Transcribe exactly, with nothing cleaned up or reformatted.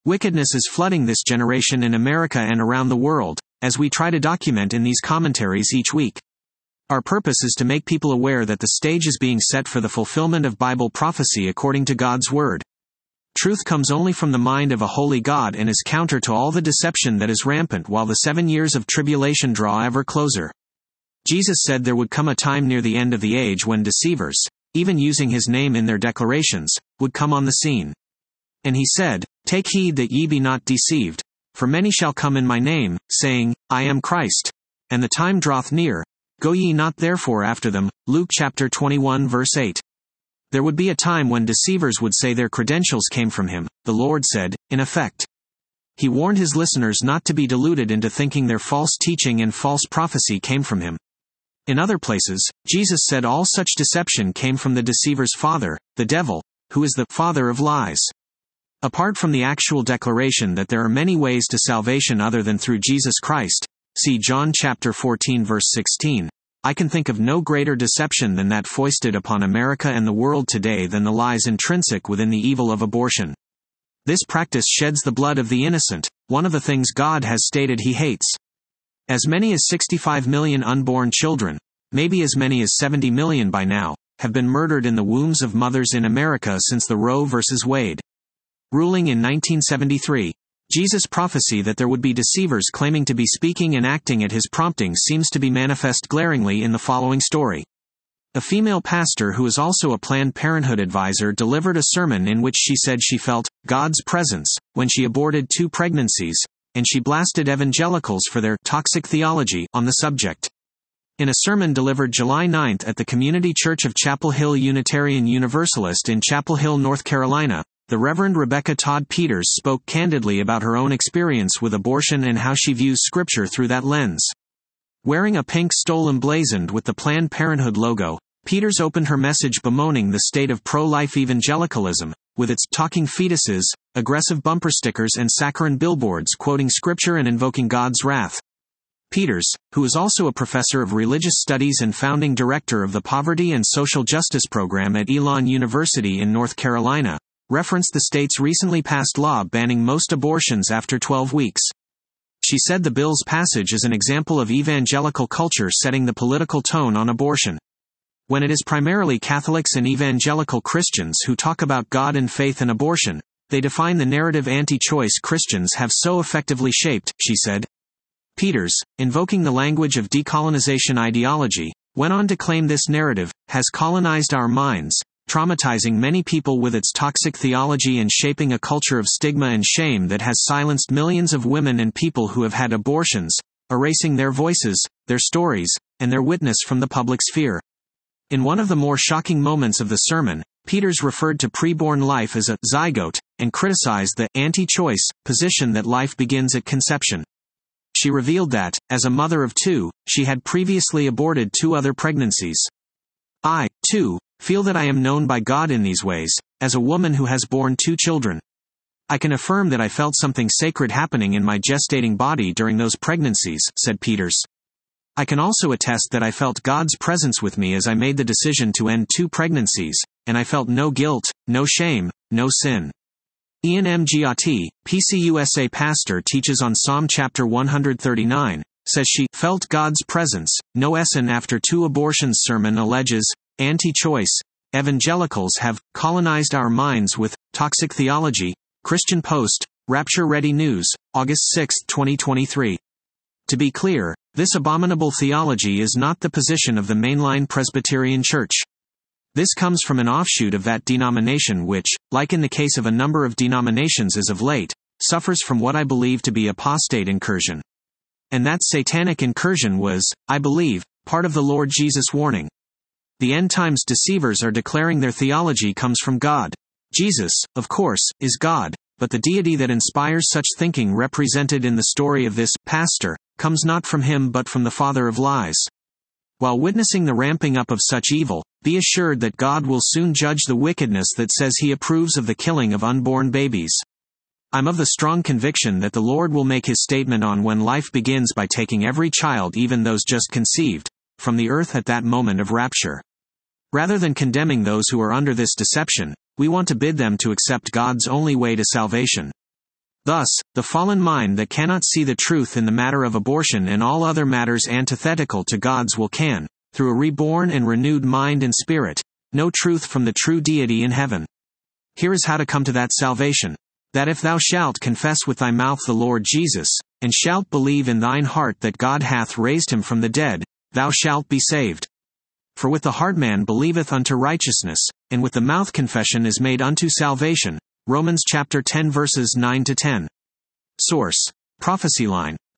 Wickedness is flooding this generation in America and around the world, as we try to document in these commentaries each week. Our purpose is to make people aware that the stage is being set for the fulfillment of Bible prophecy according to God's Word. Truth comes only from the mind of a holy God and is counter to all the deception that is rampant while the seven years of tribulation draw ever closer. Jesus said there would come a time near the end of the age when deceivers, even using his name in their declarations, would come on the scene. And he said, "Take heed that ye be not deceived, for many shall come in my name, saying, I am Christ. And the time draweth near. Go ye not therefore after them." Luke chapter twenty-one verse eight. There would be a time when deceivers would say their credentials came from him, the Lord said, in effect. He warned his listeners not to be deluded into thinking their false teaching and false prophecy came from him. In other places, Jesus said all such deception came from the deceiver's father, the devil, who is the father of lies. Apart from the actual declaration that there are many ways to salvation other than through Jesus Christ, see John chapter fourteen verse sixteen, I can think of no greater deception than that foisted upon America and the world today than the lies intrinsic within the evil of abortion. This practice sheds the blood of the innocent, one of the things God has stated he hates. As many as sixty-five million unborn children, maybe as many as seventy million by now, have been murdered in the wombs of mothers in America since the Roe versus Wade ruling in nineteen seventy-three. Jesus' prophecy that there would be deceivers claiming to be speaking and acting at his prompting seems to be manifest glaringly in the following story. A female pastor who is also a Planned Parenthood advisor delivered a sermon in which she said she felt God's presence when she aborted two pregnancies, and she blasted evangelicals for their toxic theology on the subject. In a sermon delivered July ninth at the Community Church of Chapel Hill Unitarian Universalist in Chapel Hill, North Carolina, the Reverend Rebecca Todd Peters spoke candidly about her own experience with abortion and how she views Scripture through that lens. Wearing a pink stole emblazoned with the Planned Parenthood logo, Peters opened her message bemoaning the state of pro-life evangelicalism, with its talking fetuses, aggressive bumper stickers and saccharine billboards quoting Scripture and invoking God's wrath. Peters, who is also a professor of religious studies and founding director of the Poverty and Social Justice Program at Elon University in North Carolina, referenced the state's recently passed law banning most abortions after twelve weeks. She said the bill's passage is an example of evangelical culture setting the political tone on abortion. When it is primarily Catholics and evangelical Christians who talk about God and faith and abortion, they define the narrative anti-choice Christians have so effectively shaped, she said. Peters, invoking the language of decolonization ideology, went on to claim this narrative has colonized our minds, traumatizing many people with its toxic theology and shaping a culture of stigma and shame that has silenced millions of women and people who have had abortions, erasing their voices, their stories, and their witness from the public sphere. In one of the more shocking moments of the sermon, Peters referred to preborn life as a zygote, and criticized the anti-choice position that life begins at conception. She revealed that, as a mother of two, she had previously aborted two other pregnancies. I, too, feel that I am known by God in these ways, as a woman who has borne two children. I can affirm that I felt something sacred happening in my gestating body during those pregnancies, said Peters. I can also attest that I felt God's presence with me as I made the decision to end two pregnancies, and I felt no guilt, no shame, no sin. Ian M. Giotti, P C U S A pastor teaches on Psalm chapter one thirty-nine, says she felt God's presence. No Essen after two abortions sermon alleges, anti-choice, evangelicals have colonized our minds with toxic theology. Christian Post, Rapture Ready News, August sixth, twenty twenty-three. To be clear, this abominable theology is not the position of the mainline Presbyterian Church. This comes from an offshoot of that denomination which, like in the case of a number of denominations as of late, suffers from what I believe to be apostate incursion. And that satanic incursion was, I believe, part of the Lord Jesus' warning. The end times deceivers are declaring their theology comes from God. Jesus, of course, is God, but the deity that inspires such thinking represented in the story of this pastor comes not from him but from the father of lies. While witnessing the ramping up of such evil, be assured that God will soon judge the wickedness that says he approves of the killing of unborn babies. I'm of the strong conviction that the Lord will make his statement on when life begins by taking every child, even those just conceived, from the earth at that moment of rapture. Rather than condemning those who are under this deception, we want to bid them to accept God's only way to salvation. Thus, the fallen mind that cannot see the truth in the matter of abortion and all other matters antithetical to God's will can, through a reborn and renewed mind and spirit, know truth from the true deity in heaven. Here is how to come to that salvation. That if thou shalt confess with thy mouth the Lord Jesus, and shalt believe in thine heart that God hath raised him from the dead, thou shalt be saved. For with the heart man believeth unto righteousness, and with the mouth confession is made unto salvation. Romans chapter ten verses nine to ten. Source: Prophecy Line.